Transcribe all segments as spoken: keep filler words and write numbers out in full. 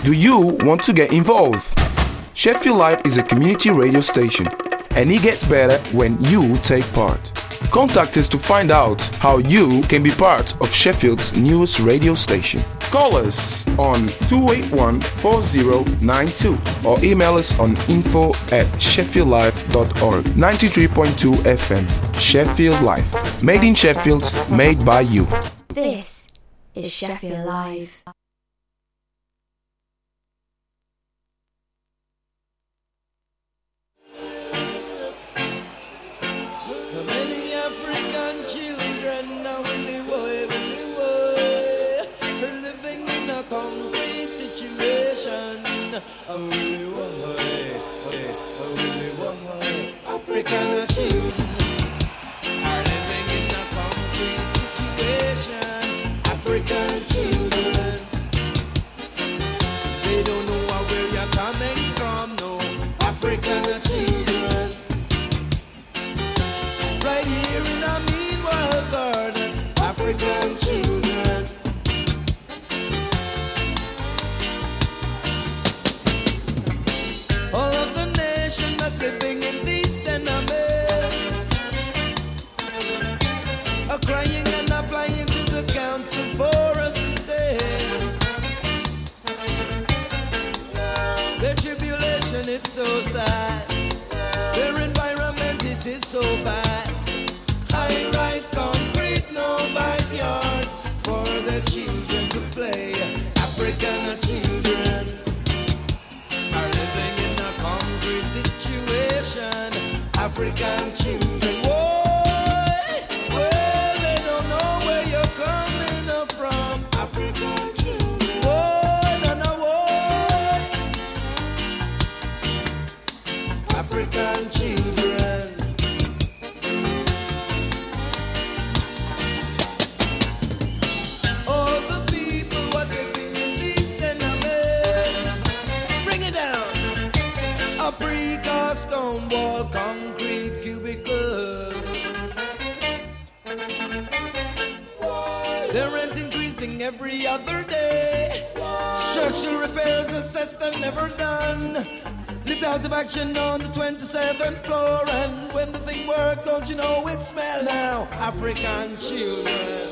Do you want to get involved? Sheffield Life is a community radio station, and it gets better when you take part. Contact us to find out how you can be part of Sheffield's newest radio station. Call us on two eight one, four zero nine two or email us on info at sheffield life dot org. ninety-three point two F M, Sheffield Life. Made in Sheffield, made by you. This is Sheffield Live. African children are living in a concrete situation. African children, they don't know where you're coming from. No, African children, right here in a mean world garden. African children. All of the nations are living in these tenements, are crying and applying to the council for assistance. Their tribulation, it's so sad. Their environment, it is so bad. High-rise concrete, no backyard for the children to play. African children are living in a concrete situation. African children, boy, well, they don't know where you're coming from. African children, boy, no, no, boy. African children. All the people what living in these tenements, bring it down. A precast stone wall, concrete cubicle. The rent increasing every other day. Structural repairs assessed and never done. Lived out of action on the twenty-seventh floor. And when the thing worked, don't you know it smell now? African children.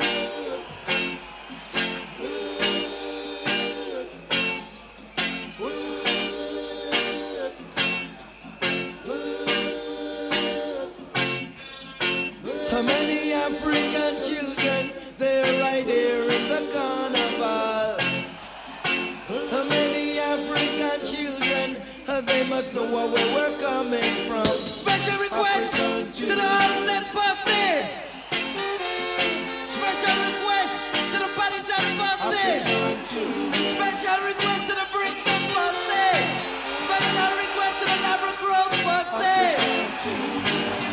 How many African children, they're right here in the carnival. How many African children, uh, they must know where we're coming from. Special request to the Halstead posse. Special request to the Paddington posse. Special request to the Brixton posse. Special request to the Laverne Grove posse.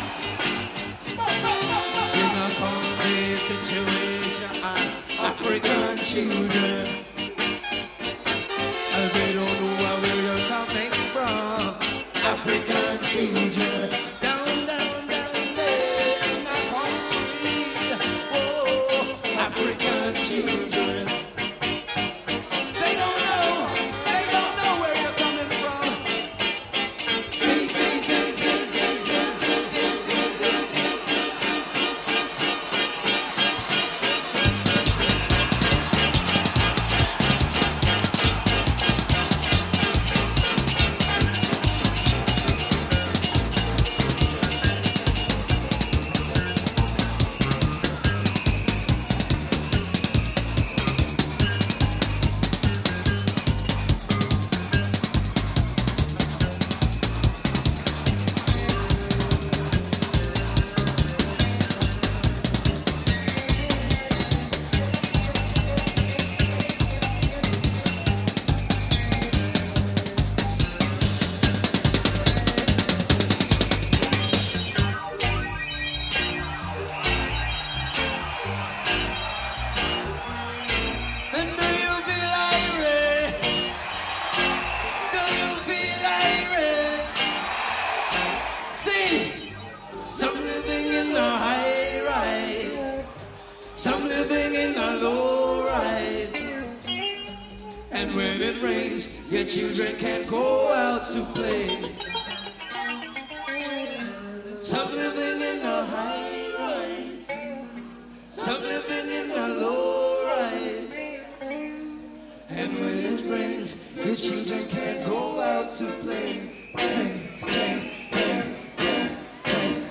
In a concrete situation, African children, uh, they don't know where you're coming from. African children, down, down, down there in a concrete, oh, African children. They don't know, they don't know where you're coming from. And when it rains, your children can't go out to play. Some living in a high rise, some living in a low rise. And when it rains, your children can't go out to play. Play, play, play, play, play.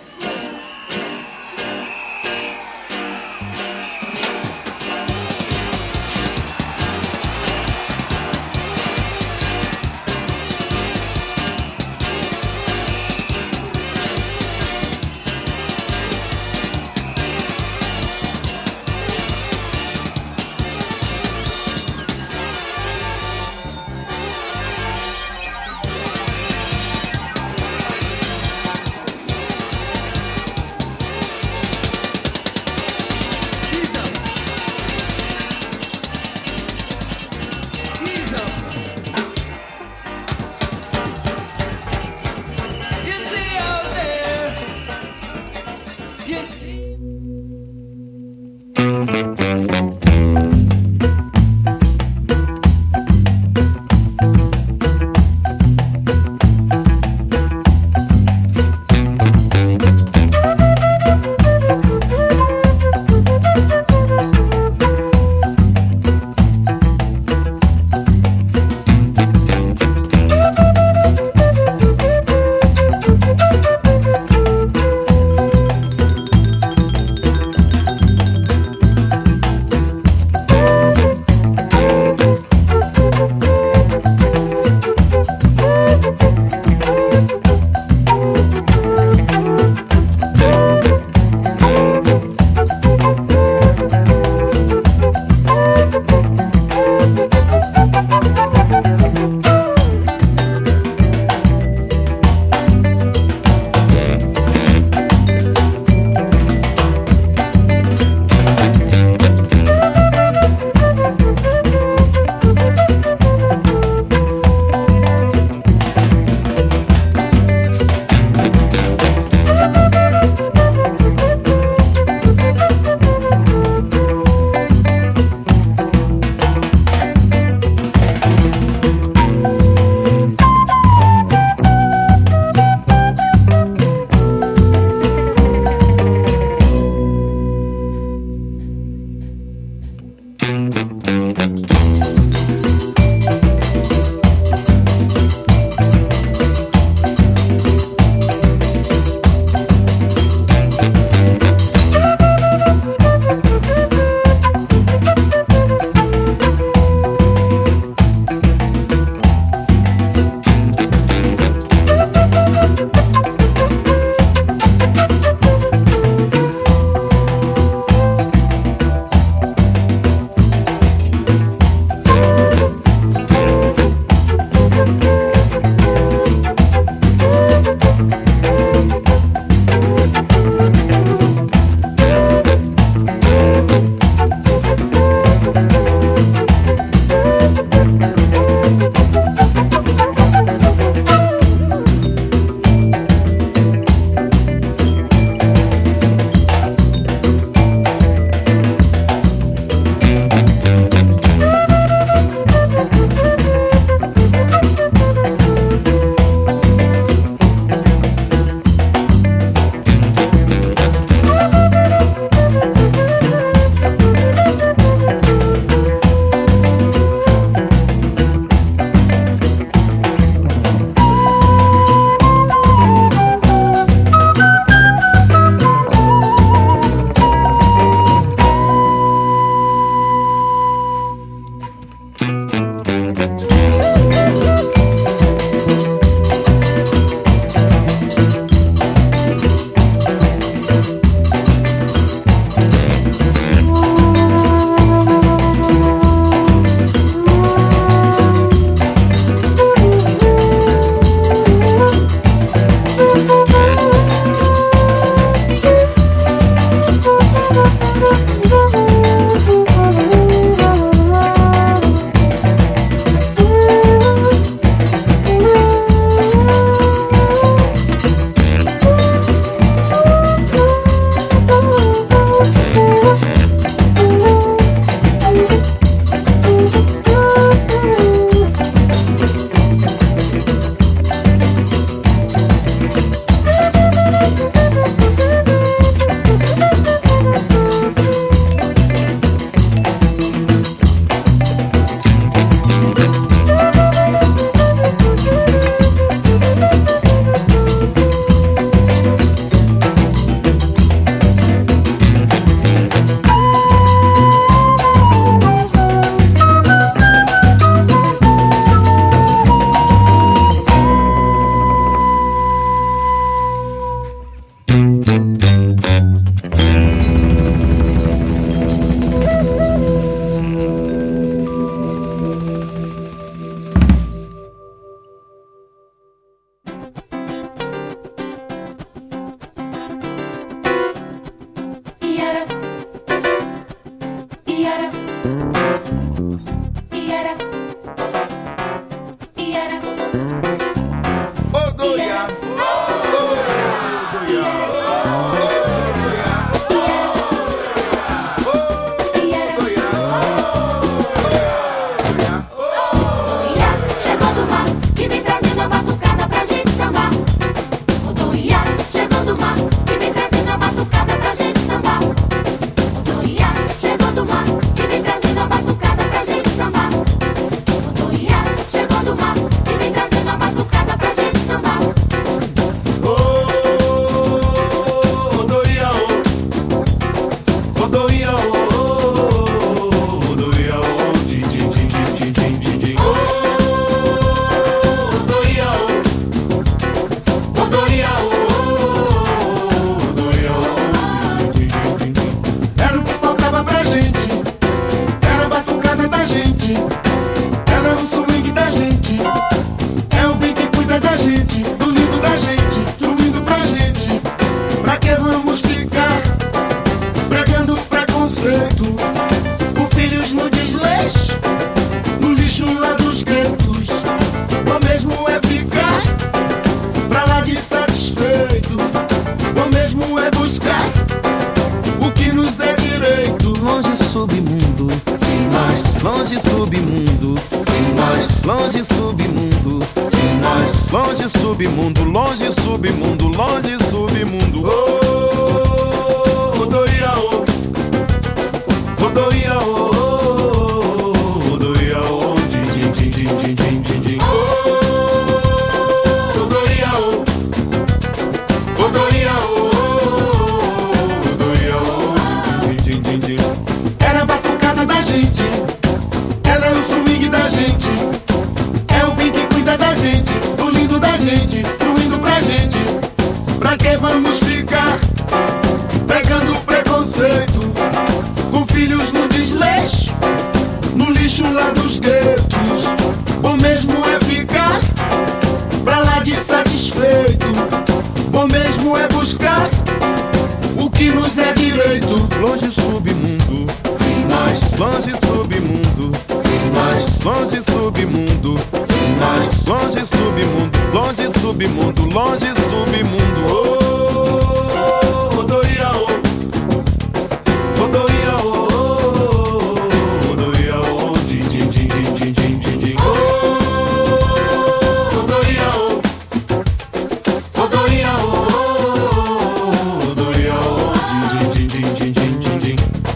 sem nós, longe submundo, sem nós, longe submundo, longe submundo, longe submundo. Oh, rodoia, oh, rodoia, oh, rodoia, oh, din din din din din din din. Oh, rodoia, oh, rodoia, oh, rodoia, oh, din din din din. Era a batucada da gente, ela é o swing da gente, é o bem que cuida da gente, do lindo da gente, fluindo pra gente. Pra que vamos ficar pregando preconceito, com filhos no desleixo, no lixo lá dos guetos? Bom mesmo é ficar pra lá de satisfeito, bom mesmo é buscar o que nos é direito. Longe submundo, sem nós, longe submundo, sem nós, longe submundo, sem nós, longe submundo, longe submundo, longe submundo. Oh, rodoia, oh, rodoia, oh, rodoia, oh, din din din din din din din din. Oh, rodoia, oh, rodoia, oh, rodoia, oh, din din din din din din din.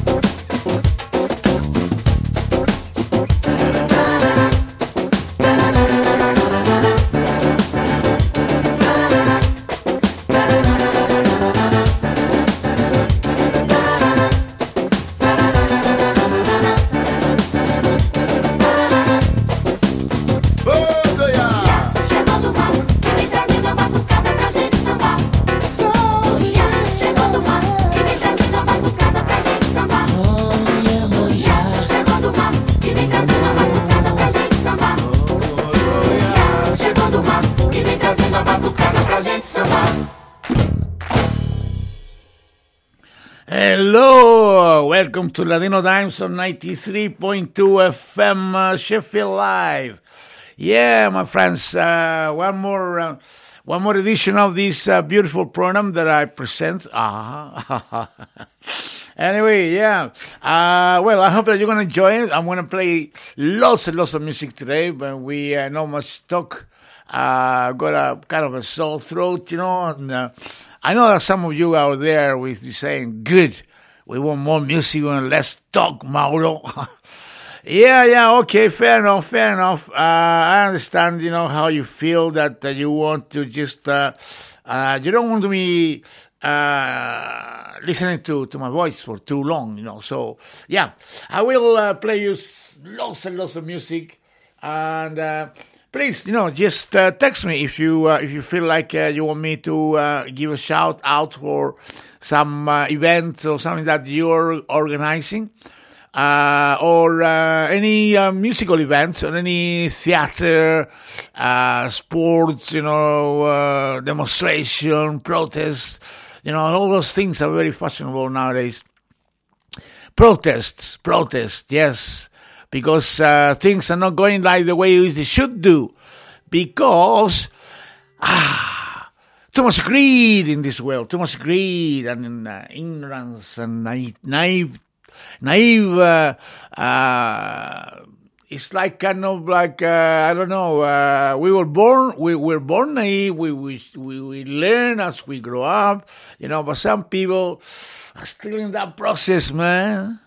Hello, welcome to Ladino Dimes on ninety-three point two F M uh, Sheffield Live. Yeah, my friends, uh, one more uh, one more edition of this uh, beautiful program that I present. Ah, anyway, yeah. Uh, well, I hope that you're going to enjoy it. I'm going to play lots and lots of music today, but we uh, not much talk. Uh, got a kind of a sore throat, you know, and uh, I know that some of you out there with you saying, good, we want more music and less talk, Mauro. yeah, yeah, okay, fair enough, fair enough. Uh, I understand, you know, how you feel that uh, you want to just, uh, uh, you don't want to be uh, listening to, to my voice for too long, you know. So, yeah, I will uh, play you lots and lots of music, and uh, please, you know, just uh, text me if you uh, if you feel like uh, you want me to uh, give a shout out for some uh, event or something that you're organizing, uh, or uh, any uh, musical events or any theater, uh, sports, you know, uh, demonstration, protest, you know, all those things are very fashionable nowadays. Protests, protests, yes. Because uh, things are not going like the way they should do. Because, ah, too much greed in this world, too much greed and uh, ignorance and naive, naive, naive uh, uh, it's like kind of like, uh, I don't know, uh, we were born, we were born naive, we, we, we, we learn as we grow up, you know, but some people are still in that process, man.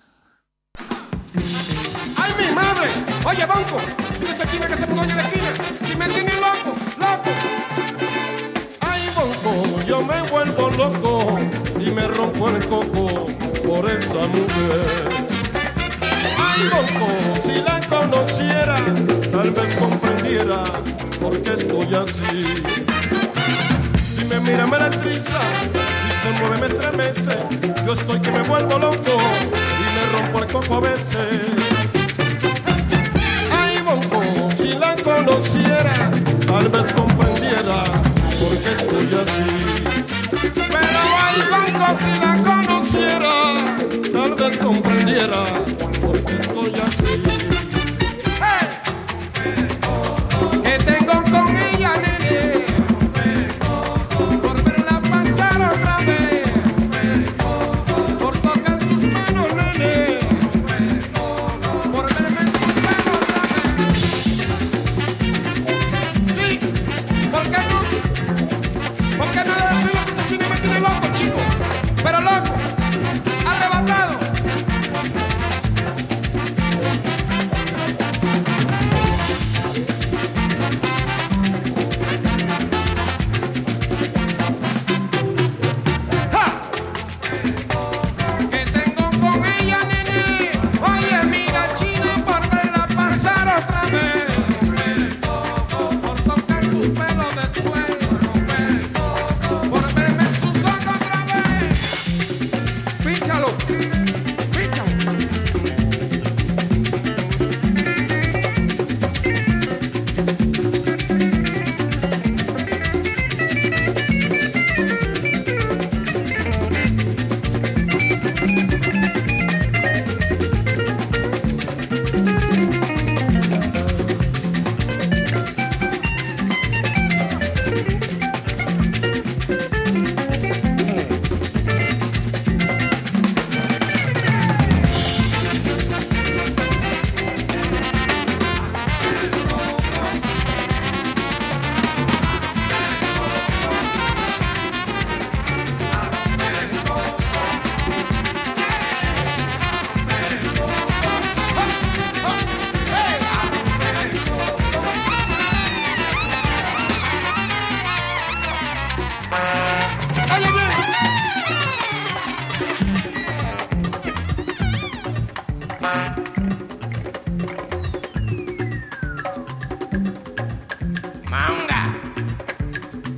¡Ay, mi madre! Oye, banco, dile a esta china que se ponga en la esquina. Si me tiene loco, loco. Ay, banco, yo me vuelvo loco y me rompo el coco por esa mujer. Ay, banco, si la conociera, tal vez comprendiera por qué estoy así. Si me mira, me electriza, si se mueve, me estremece. Yo estoy que me vuelvo loco y me rompo el coco a veces. Si la conociera, tal vez comprendiera por qué estoy así. Pero ay, banco, si la conociera, tal vez comprendiera por qué estoy así. ¡Hey! ¿Qué tengo con ella, nene? Por verla pasar otra vez, por tocar sus manos, nene.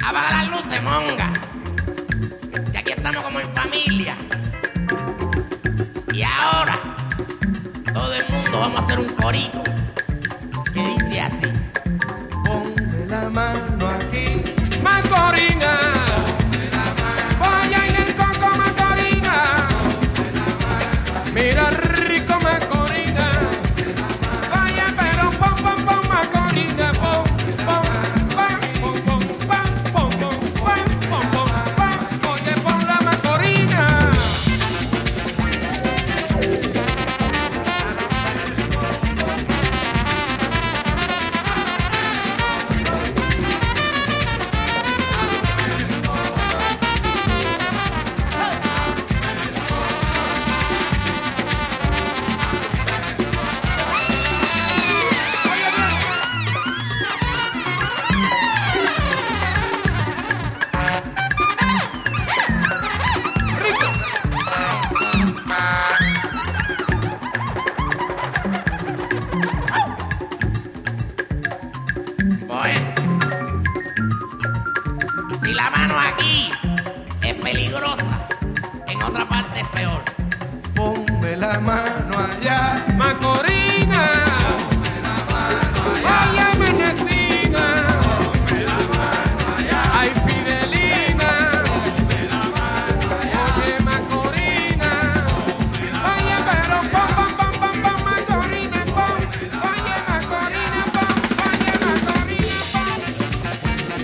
Apaga las luces, monga. Que aquí estamos como en familia. Y ahora, todo el mundo vamos a hacer un corito que dice así. Ponme la mano aquí. Macorina, vaya en el coco Macorina, mira rico Macorina, vaya pero pom pom pom Macorina, pom pom pam pom pom pam pom pom pam pom pom pam, oye pon la Macorina. Bueno, si la mano aquí es peligrosa, en otra parte es peor. Ponme la mano allá. Macorina, vaya Menetina, ay Fidelina, oye Macorina, vaya pero pom pom pom pom pom Macorina, pom, oye Macorina, pom, oye Macorina, pom.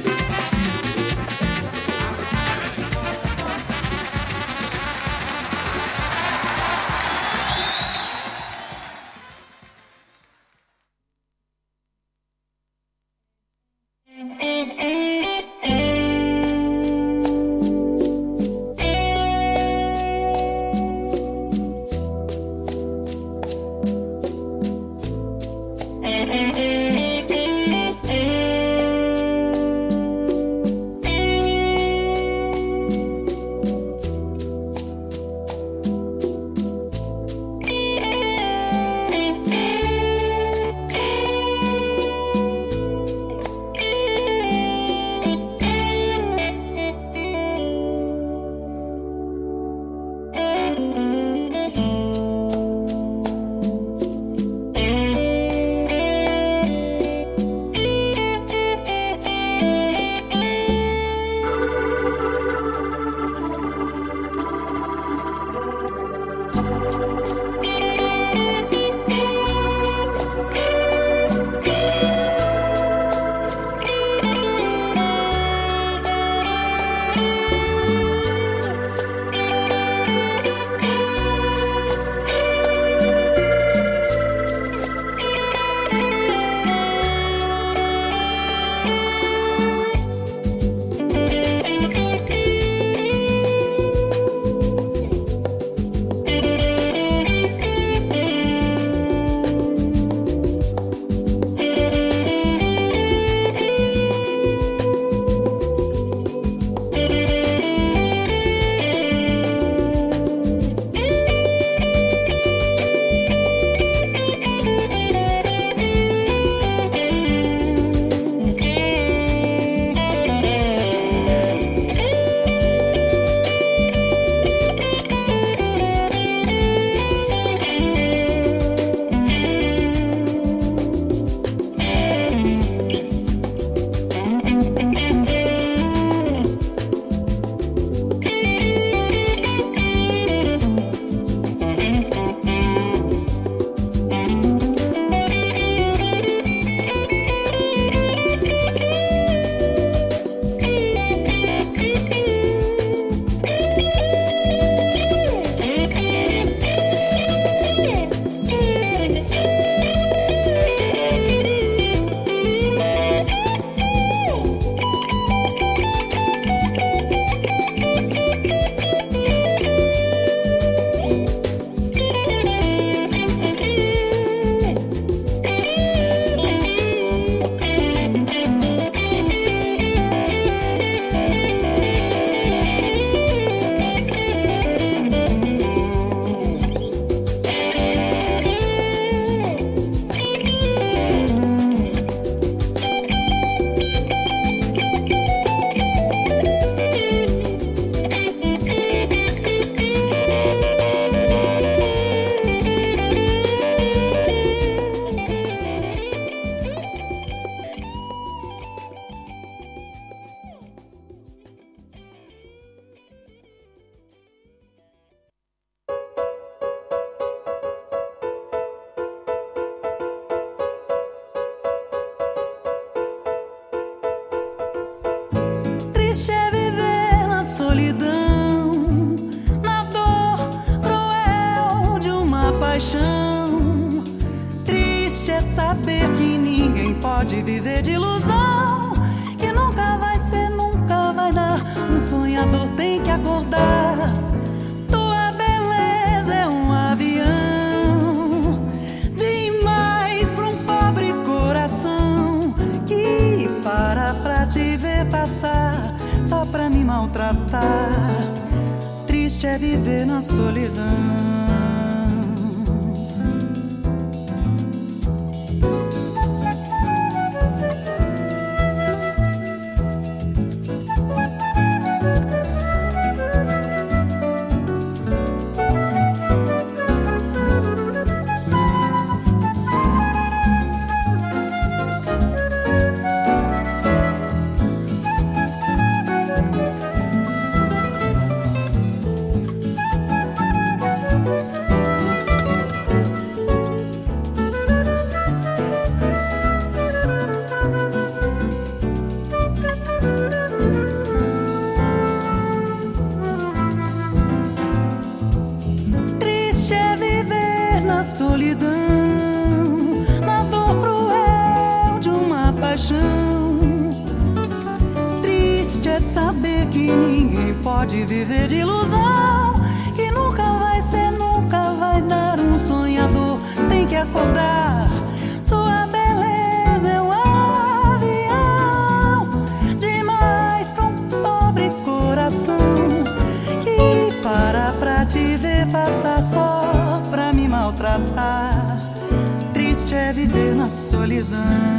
Triste é viver na solidão, na dor cruel de uma paixão. Triste é saber que ninguém pode viver de ilusão, que nunca vai ser, nunca vai dar. Um sonhador tem que acordar. Tua beleza é um avião demais pra um pobre coração que para pra te ver passar só pra me maltratar. Triste é viver na solidão. Pode viver de ilusão, que nunca vai ser, nunca vai dar. Um sonhador tem que acordar. Sua beleza é um avião demais pra um pobre coração que para pra te ver passar só pra me maltratar. Triste é viver na solidão.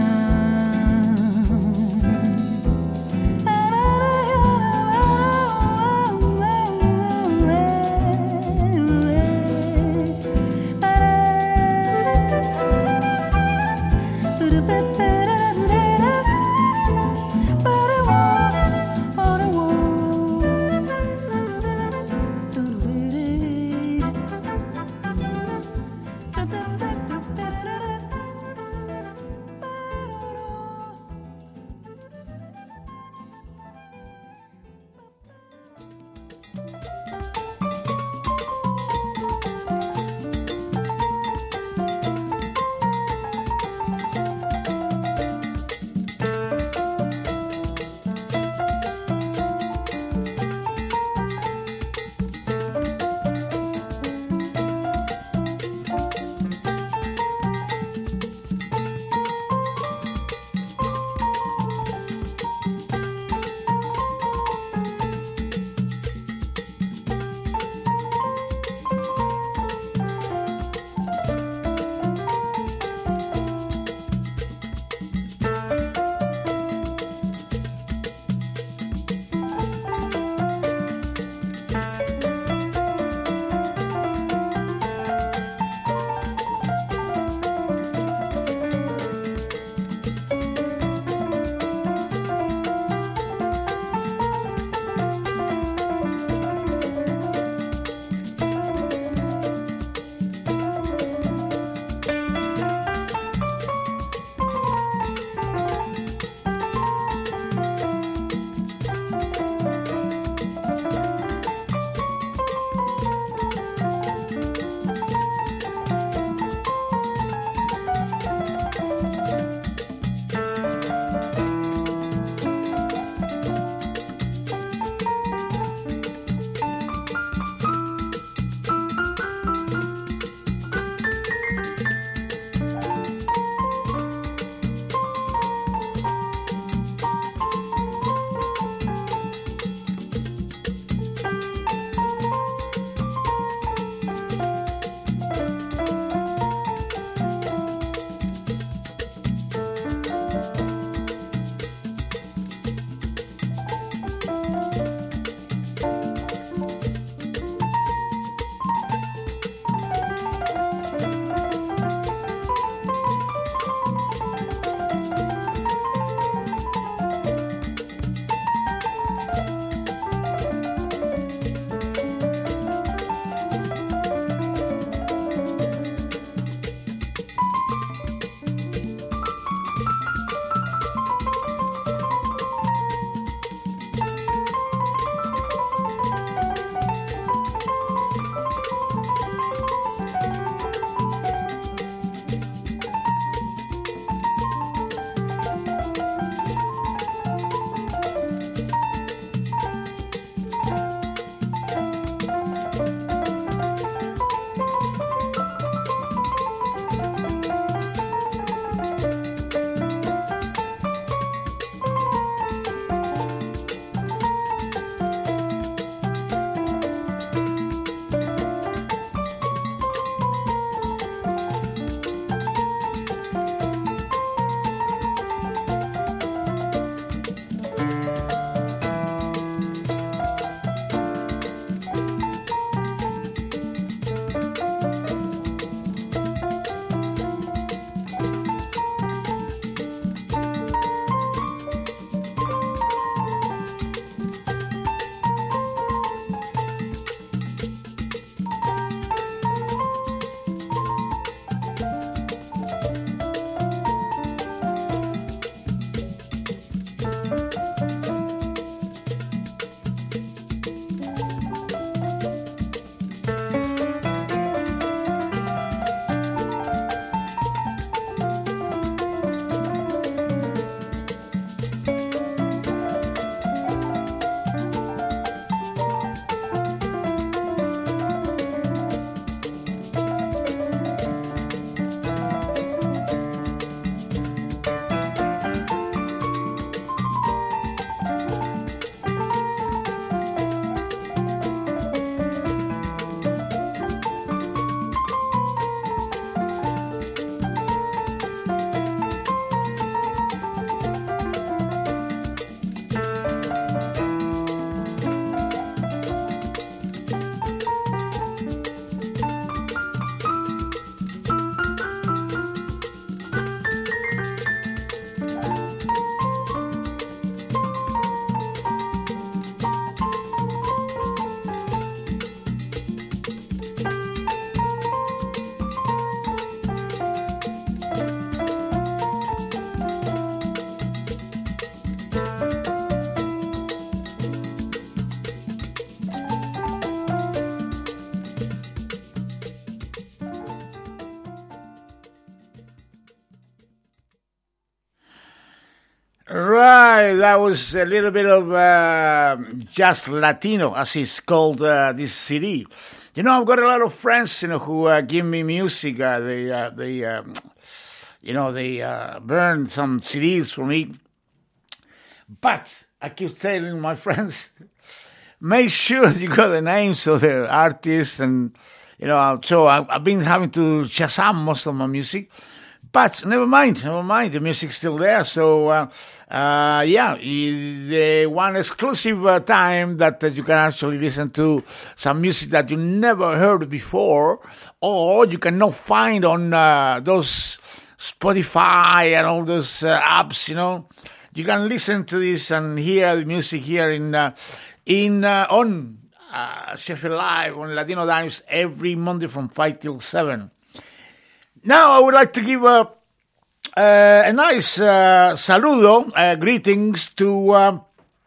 Right, that was a little bit of uh, just Latino, as it's called, uh, this C D. You know, I've got a lot of friends, you know, who uh, give me music. Uh, they, uh, they, um, you know, they uh, burn some C Ds for me. But I keep telling my friends, make sure you got the names of the artists, and you know. So I, I've been having to Shazam most of my music. But never mind, never mind. The music's still there. So, uh, uh, yeah, the one exclusive uh, time that uh, you can actually listen to some music that you never heard before, or you cannot find on uh, those Spotify and all those uh, apps. You know, you can listen to this and hear the music here in uh, in uh, on uh, Sheffield Live on Latino Dimes every Monday from five till seven. Now, I would like to give a, uh, a nice uh, saludo, uh, greetings to uh,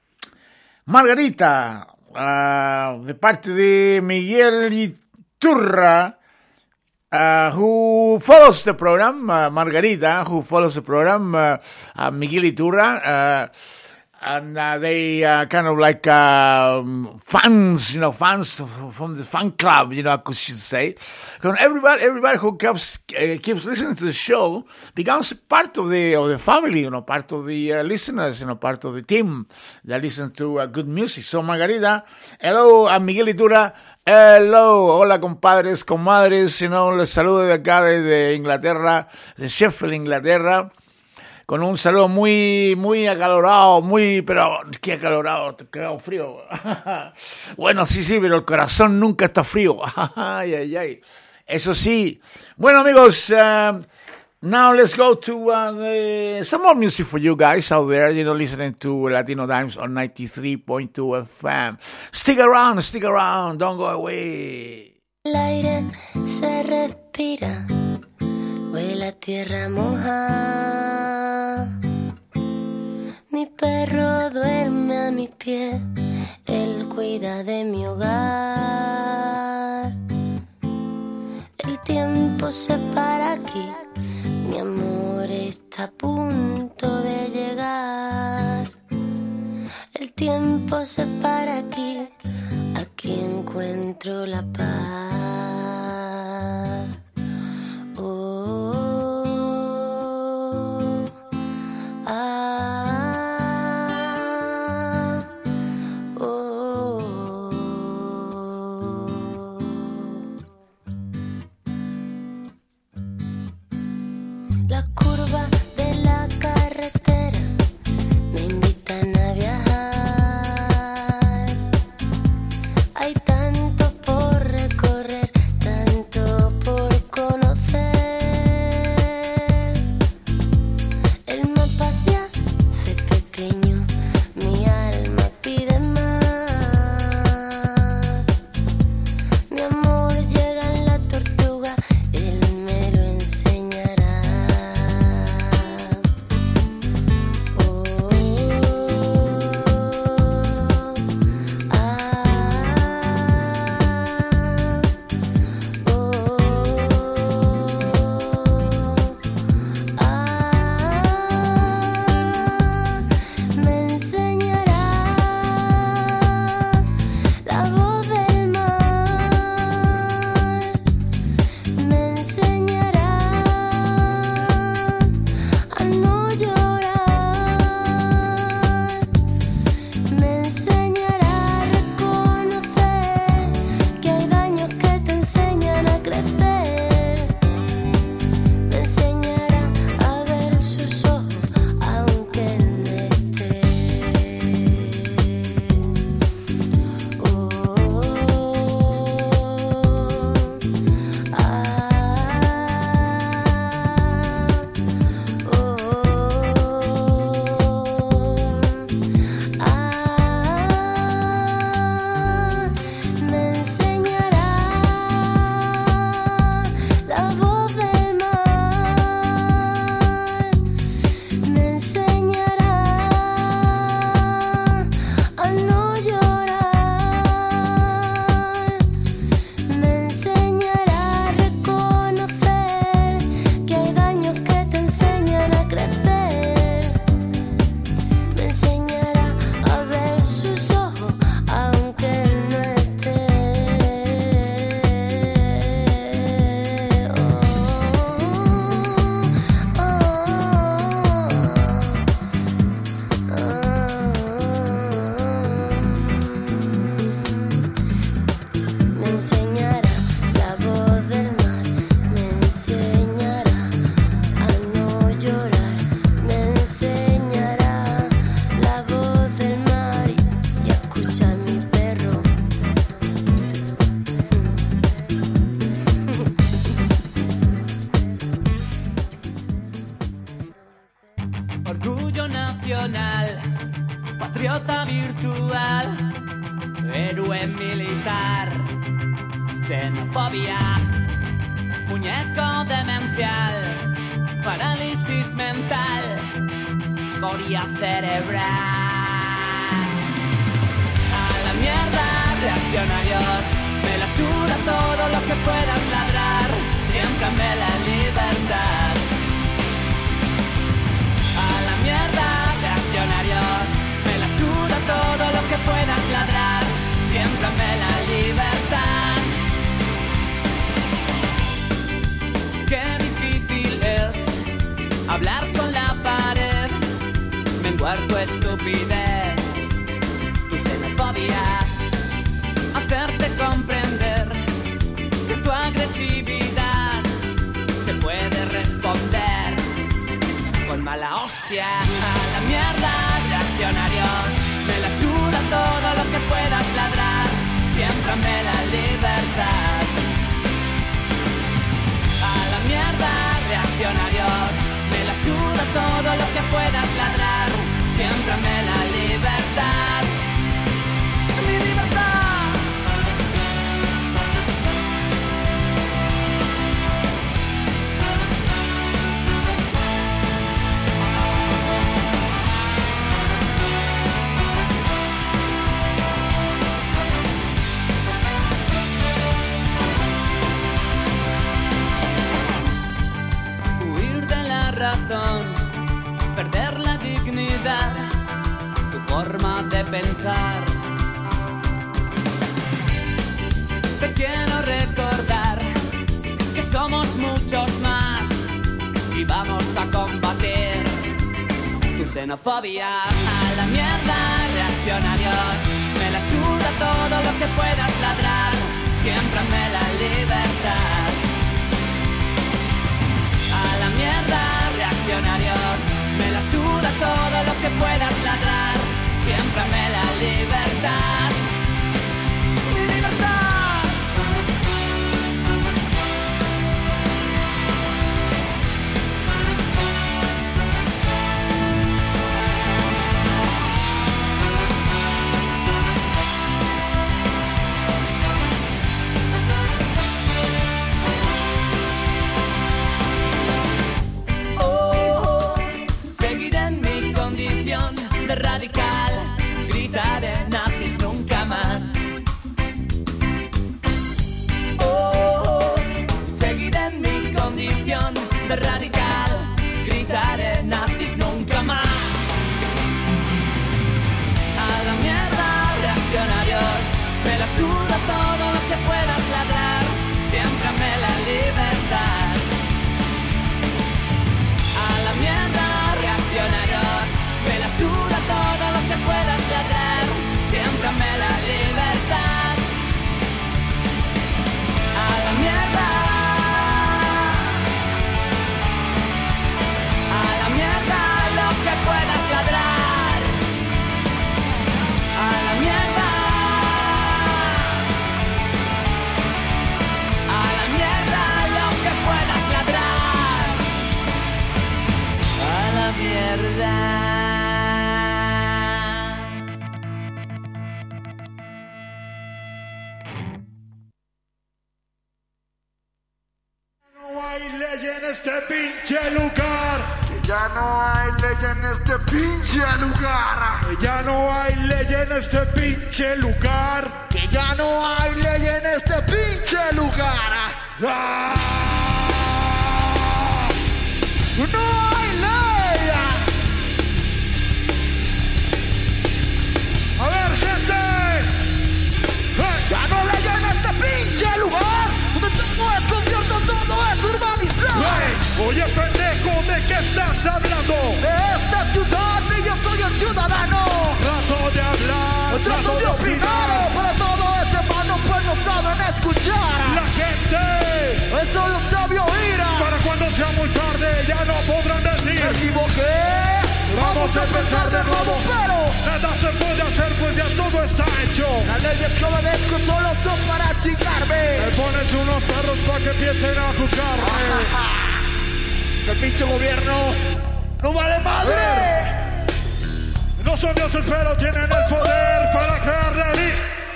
Margarita, uh, de parte de Miguel Iturra, uh, who follows the program, uh, Margarita, who follows the program, uh, uh, Miguel Iturra, uh, and uh, they uh, kind of like um, fans, you know, fans from the fan club, you know, I could say. Because everybody, everybody who keeps uh, keeps listening to the show becomes part of the of the family, you know, part of the uh, listeners, you know, part of the team that listen to uh, good music. So, Margarita, hello, a Miguel Iturra, hello, hola, compadres, comadres, you know, les saludo de acá desde Inglaterra, de Sheffield, Inglaterra. Con un saludo muy, muy acalorado, muy, pero, ¿qué acalorado? Te quedado frío. Bueno, sí, sí, pero el corazón nunca está frío. Ay, ay, ay. Eso sí. Bueno, amigos, uh, now let's go to uh, the, some more music for you guys out there, you know, listening to Latino Dimes on ninety-three point two F M. Stick around, stick around, don't go away. El aire se respira, huele a tierra mojada. Mi perro duerme a mis pies, él cuida de mi hogar. El tiempo se para aquí, mi amor está a punto de llegar. El tiempo se para aquí, aquí encuentro la paz. Oh, ah. La curva de la carretera me invitan a viajar. Hay tanto por recorrer, orgullo nacional, patriota virtual, héroe militar, xenofobia, muñeco demencial, parálisis mental, escoria cerebral. A la mierda, reaccionarios, me la suda todo lo que puedas ladrar, siéntame la libertad. A la mierda, reaccionarios, me la suda todo lo que puedas ladrar, siéntame la libertad. Qué difícil es hablar con la pared, menguar tu estupidez, tu xenofobia, hacerte comprender que tu agresividad se puede responder con mala hostia. A la mierda, reaccionarios, me la suda todo lo que puedas ladrar, siéntame la libertad. A la mierda, reaccionarios, me la suda todo lo que puedas ladrar, siéntame la libertad. Mi libertad. Razón, perder la dignidad, tu forma de pensar. Te quiero recordar que somos muchos más y vamos a combatir tu xenofobia. A la mierda, reaccionarios, me la suda todo lo que puedas ladrar, siémprame la libertad. A la mierda, reaccionarios, me la suda todo lo que puedas ladrar, siémprame la libertad. Mi libertad. De radical, gritaré nazis nunca más. Oh, seguiré en mi condición de radical, gritaré nazis nunca más. A la mierda, reaccionarios, me la suda todo lo que puedas ladrar, siémprame la libertad. A la mierda, reaccionarios, me la suda todo lo que puedas ladrar, siémprame la libertad. A la mierda. A la mierda lo que puedas ladrar. A la mierda. A la mierda lo que puedas ladrar. A la mierda. En este pinche lugar, que ya no hay ley en este pinche lugar, que ya no hay ley en este pinche lugar, que ya no hay ley en este pinche lugar. ¡Ah! ¡No hay ley! A ver, gente, ya no hay ley en este pinche lugar, donde todo es concierto, todo es urbanizado. Hey, oye, pendejo, ¿de qué estás hablando? De esta ciudad y yo soy el ciudadano. Trato de hablar, trato, trato de opinar, pero todo ese mano pues no saben escuchar. La gente, eso lo sabe oír. Para cuando sea muy tarde ya no podrán decir: me equivoqué. Vamos a empezar de nuevo, pero nada se puede hacer pues ya todo está hecho. Las leyes que obedezco solo son para chingarme. Me pones unos perros para que empiecen a juzgarme. Que el pinche gobierno no vale madre. son dioses pero tienen el poder para crear la vida.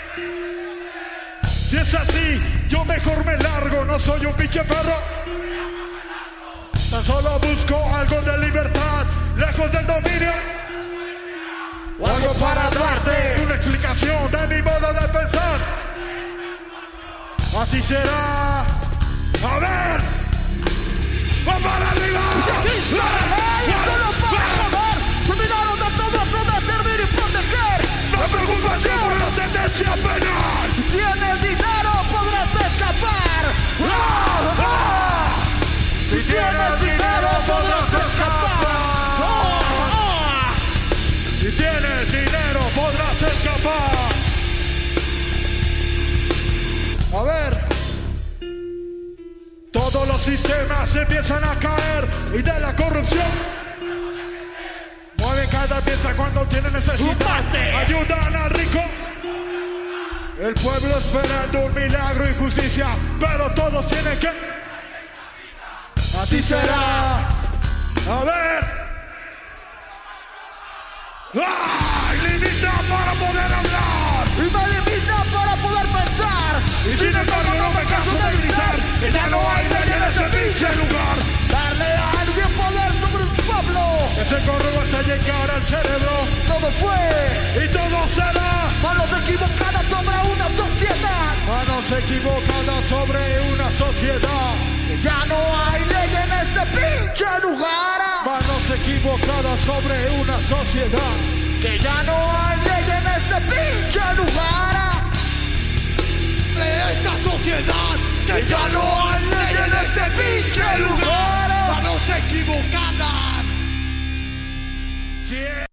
Si es así, yo mejor me largo, no soy un pinche perro. Tan solo busco algo de libertad, lejos del dominio. O algo para darte una explicación de mi modo de pensar. Así será. A ver. ¡Va para arriba! ¡Solo para joder! ¡Terminaron de todo eso de servir y proteger! ¡No preocupación por la sentencia penal! ¡Tienes dinero, podrás escapar! ¡Ah! ¡Ah! Si tienes dinero, podrás escapar! ¡Ah! ¡Ah! Si tienes dinero, podrás escapar. A ver. Todos los sistemas empiezan a caer y de la corrupción mueven cada pieza cuando tiene necesidad. Ayudan al rico. El pueblo esperando un milagro y justicia, pero todos tienen que. Así será. A ver. ¡Ah! Limita para poder hablar. Y me limita para poder pensar. Y sin embargo no me canso de gritar que ya no hay ley en ese pinche lugar. Darle a alguien poder sobre un pueblo. Ese correo hasta llegar al cerebro. Todo fue y todo será. Manos equivocadas sobre una sociedad. Manos equivocadas sobre una sociedad. Que ya no hay ley en este pinche lugar. Manos equivocadas sobre una sociedad. Que ya no hay ley en este pinche lugar. De esta sociedad. Que ya no hay ley en este pinche lugar. Manos equivocadas. Yeah.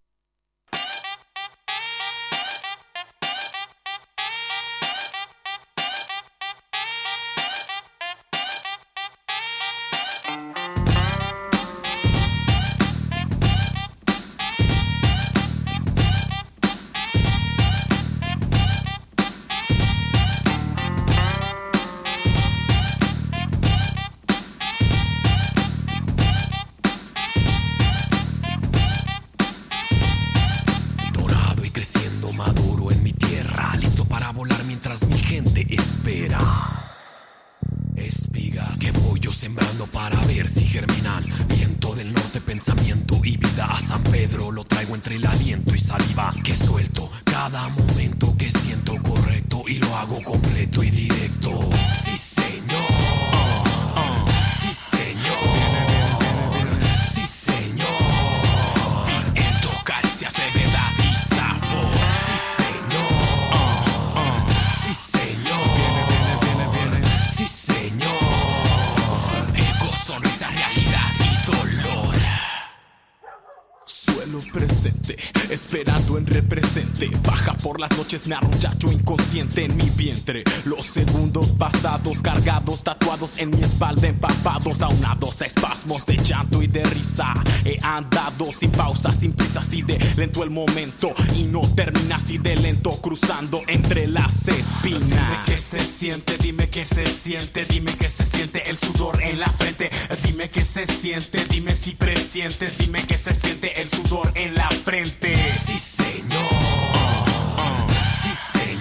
Esperando en represente, baja por las noches, me arrollacho inconsciente en mi vientre. Los segundos pasados, cargados, tatuados en mi espalda, empapados, aunados a espasmos de llanto y de risa. He andado sin pausa, sin prisa, así de lento el momento y no termina así de lento, cruzando entre las espinas. Dime qué se siente, dime qué se siente, dime qué se siente el sudor en la frente. Dime qué se siente, dime si presientes, dime qué se siente el sudor en la frente. Sí, señor. Uh, uh, sí,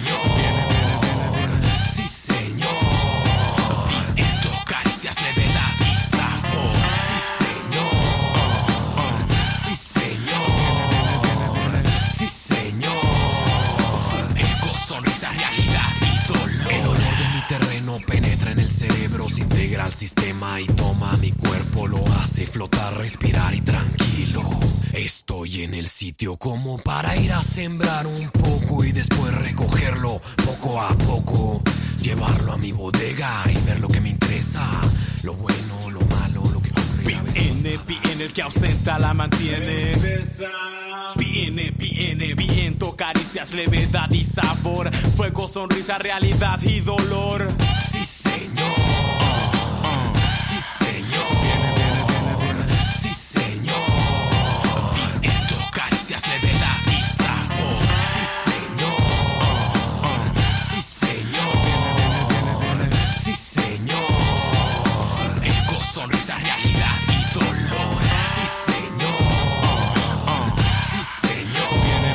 señor. Sí, señor. Viento, caricias, levedad y sabor. Sí, señor. Uh, uh, sí, señor. Sí, señor. Ego, sonrisa, realidad y dolor. El olor de mi terreno penetra en el cerebro, se integra al sistema y toma mi cuerpo, lo hace flotar, respirar y tranquilo. Estoy en el sitio como para ir a sembrar un poco y después recogerlo poco a poco, llevarlo a mi bodega y ver lo que me interesa, lo bueno, lo malo, lo que viene, viene el que ausenta la mantiene. Viene, viene, viento, caricias, levedad y sabor, fuego, sonrisa, realidad y dolor. Sí, señor. Uh, uh, sí, señor. Levedad y sabor. Sí, señor. Uh, uh, sí, señor. Sí, señor. Ego, sonrisa, realidad y dolor. Sí, señor. Uh, uh, sí, señor.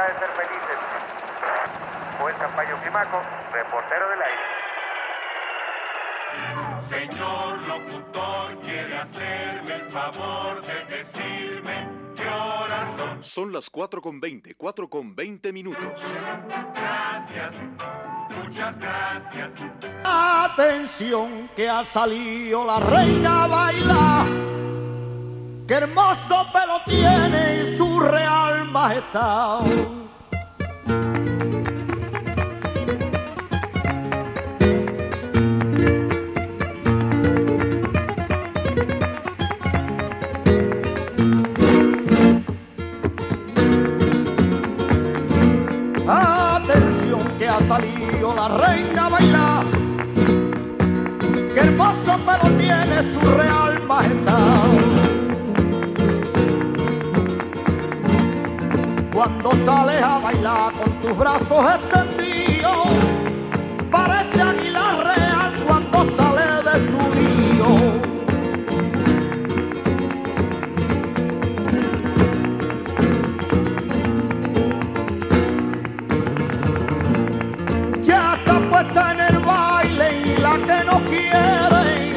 de ser felices. Juez Campayo Climaco, reportero del aire. Señor locutor, quiere hacerme el favor de decirme qué horas son. Son las cuatro con veinte, cuatro con veinte minutos. Gracias, muchas gracias. Atención, que ha salido la reina a bailar. Qué hermoso pelo tiene su real majestad. Atención, que ha salido la reina a bailar. Qué hermoso pelo tiene su real majestad. Cuando sales a bailar con tus brazos extendidos, parece águila real cuando sale de su nido. Ya está puesta en el baile y la que no quiere,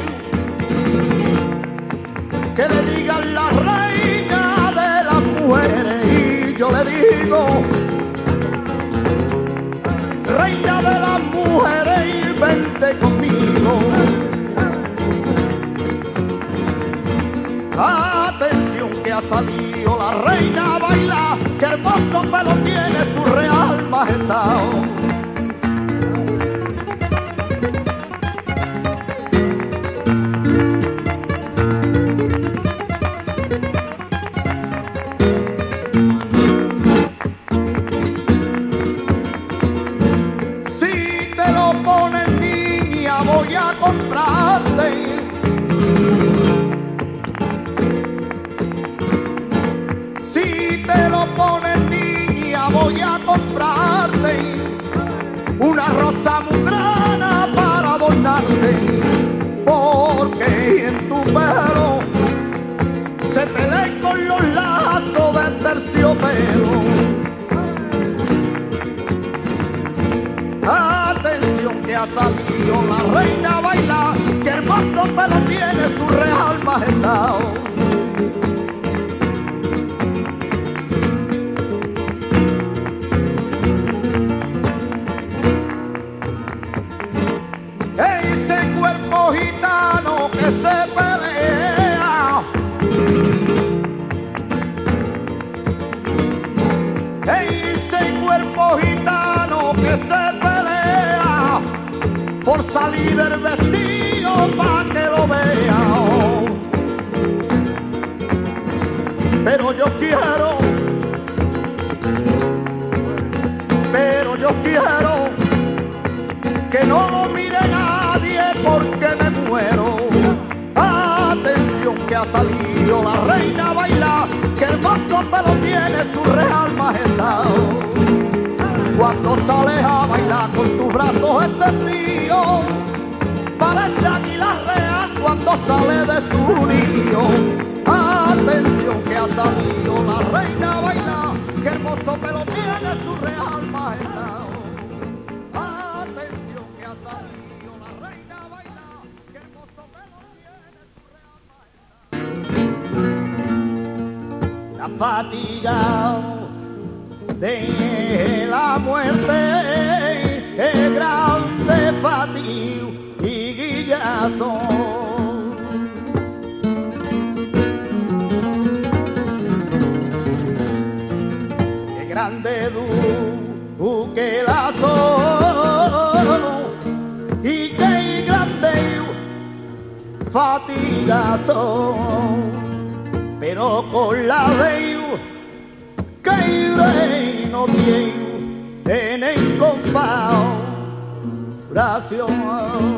que le digan la reina de las mujeres. Yo le digo, reina de las mujeres, vente conmigo. Atención, que ha salido la reina a bailar. Qué hermoso pelo tiene su real majestad. Si te lo pones, niña, voy a comprarte una rosa muy grana para adornarte, porque en tu pelo se pelea con los lazos de terciopelo. Atención, que ha salido la reina a bailar. Qué hermoso pelo tiene su real majestad. Ese cuerpo gitano que se pelea, ese cuerpo gitano que se pelea por salir del vestido pa' que lo vea. Pero yo quiero, pero yo quiero que no lo mire nadie porque me muero. Atención, que ha salido la reina a bailar. Qué hermoso pelo tiene su real majestad. Cuando sales a bailar con tus brazos extendidos, parece águila real cuando sale de su nido. Atención, que ha salido la reina a bailar. Qué hermoso pelo tiene su real majestad. Atención, que ha salido la reina a bailar. Qué hermoso pelo tiene su real majestad. La fatiga de la muerte es grande fatiga y guillazo. Qué grande duque lazo y qué grande fatigazo, pero con la de que iré no tiene en comparación,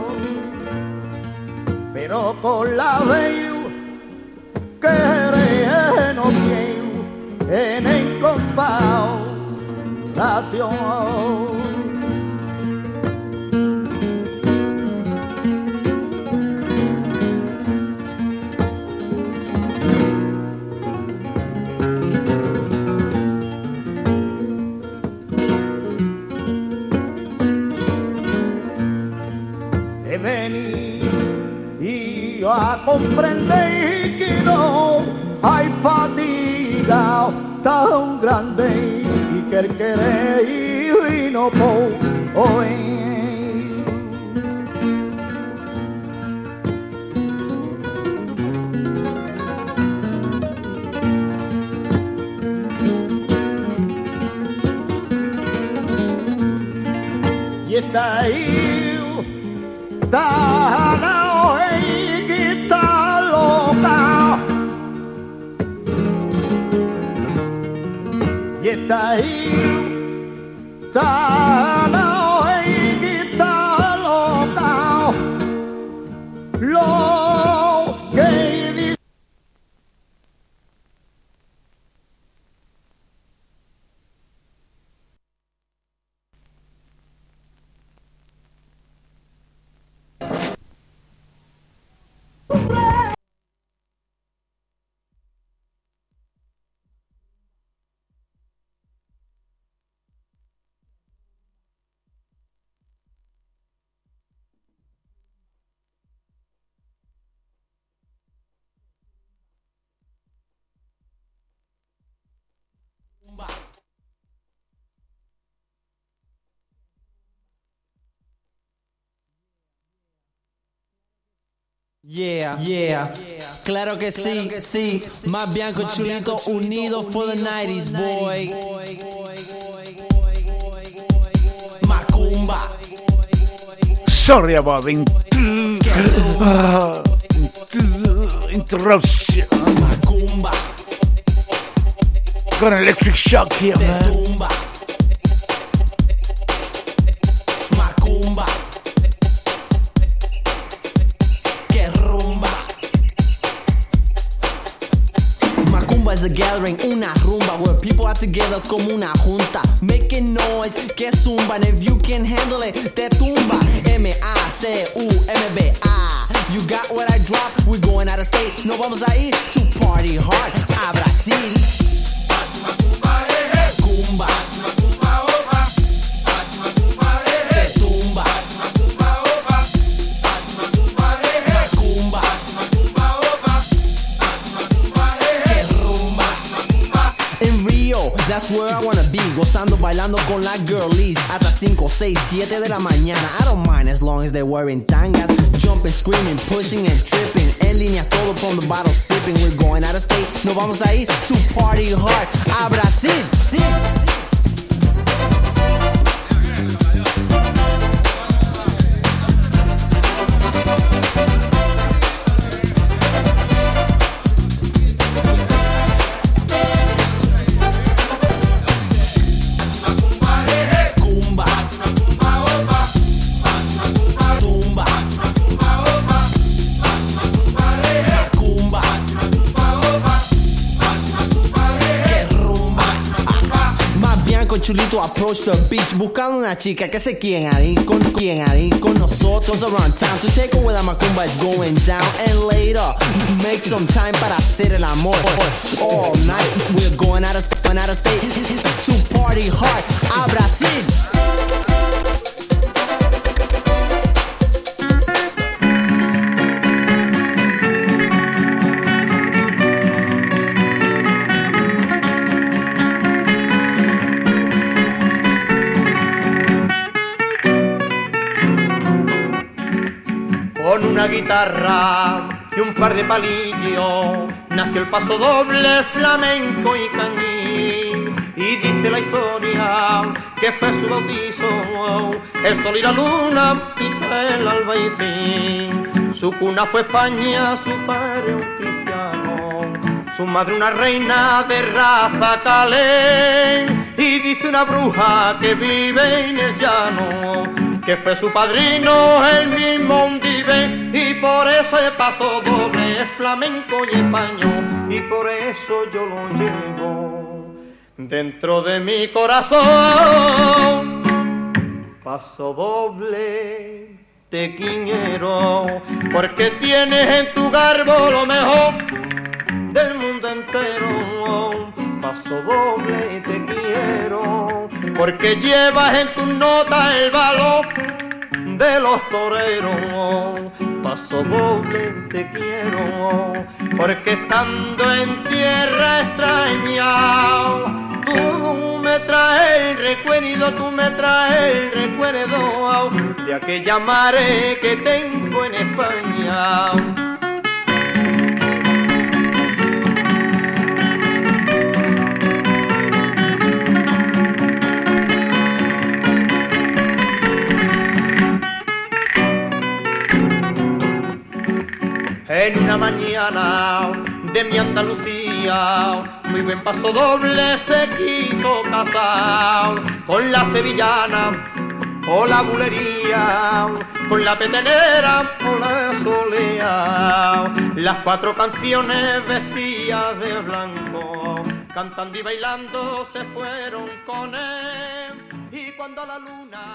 pero con la de que iré no tiene en comparación. pa' comprender que no hay fatiga tan grande y que el querer y no puedo. Y está ahí, está la está loca. Y está ahí, está la está loca. Lo que dice. Yeah, yeah, claro que sí, sí, más Bianco Chulito unido for the nineties, boy. Macumba. Sorry about the uh, interruption. Macumba. Got an electric shock here, man. Macumba. Is a gathering, una rumba where people are together como una junta, making noise, que zumba, and if you can handle it, te tumba. M A C U M B A. You got what I drop, we're going out of state. No vamos a ir to party hard a Brasil. Cumba. Te tumba. That's where I wanna be, gozando, bailando con las girlies hasta cinco, seis, siete de la mañana. I don't mind as long as they're wearing tangas, jumping, screaming, pushing and tripping. En línea todo from the bottle sipping. We're going out of state, no vamos a ir to party hard a Brasil. Chulito approach the beach buscando una chica que se quiera ir con quiera ir con nosotros around town to take away that macumba is going down, and later make some time para hacer el amor all night. We're going out of going out of state to party hard a Brasil. Con una guitarra y un par de palillos nació el paso doble, flamenco y cañí. Y dice la historia que fue su bautizo, el sol y la luna y el albaicín. Su cuna fue España, su padre un cristiano, su madre una reina de raza calé. Y dice una bruja que vive en el llano, que fue su padrino el mismo Undive, y por eso el paso doble es flamenco y español, y por eso yo lo llevo dentro de mi corazón. Paso doble te quiero, porque tienes en tu garbo lo mejor del mundo entero. Paso doble te quiero, porque llevas en tus notas el valor de los toreros. Paso doble te quiero, porque estando en tierra extraña, tú me traes el recuerdo, tú me traes el recuerdo de aquella mare que tengo en España. En una mañana de mi Andalucía, muy buen paso doble se quiso casar con la sevillana o la bulería, con la petenera o la solea. Las cuatro canciones vestidas de blanco, cantando y bailando se fueron con él. Y cuando la luna